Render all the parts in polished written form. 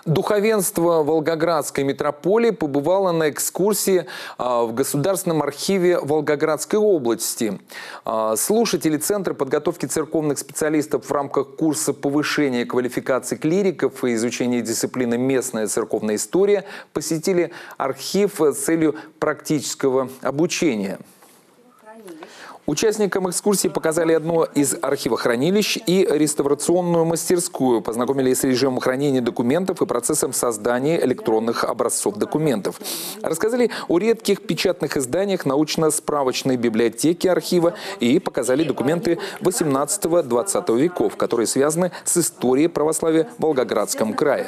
Духовенство Волгоградской митрополии побывало на экскурсии в Государственном архиве Волгоградской области. Слушатели Центра подготовки церковных специалистов в рамках курса повышения квалификации клириков и изучения дисциплины «Местная церковная история» посетили архив с целью практического обучения. Участникам экскурсии показали одно из архивохранилищ и реставрационную мастерскую, познакомили с режимом хранения документов и процессом создания электронных образцов документов. Рассказали о редких печатных изданиях научно-справочной библиотеки архива и показали документы 18-20 веков, которые связаны с историей православия в Волгоградском крае.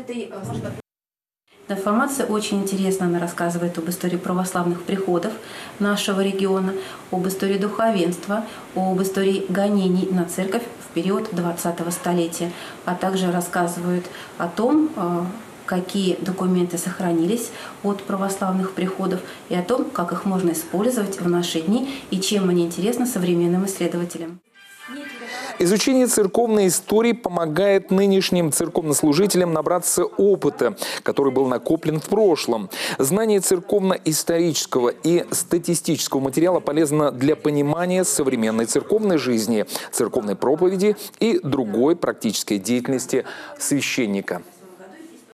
Информация очень интересна, она рассказывает об истории православных приходов нашего региона, об истории духовенства, об истории гонений на церковь в период 20-го столетия, а также рассказывает о том, какие документы сохранились от православных приходов и о том, как их можно использовать в наши дни и чем они интересны современным исследователям. Изучение церковной истории помогает нынешним церковнослужителям набраться опыта, который был накоплен в прошлом. Знание церковно-исторического и статистического материала полезно для понимания современной церковной жизни, церковной проповеди и другой практической деятельности священника.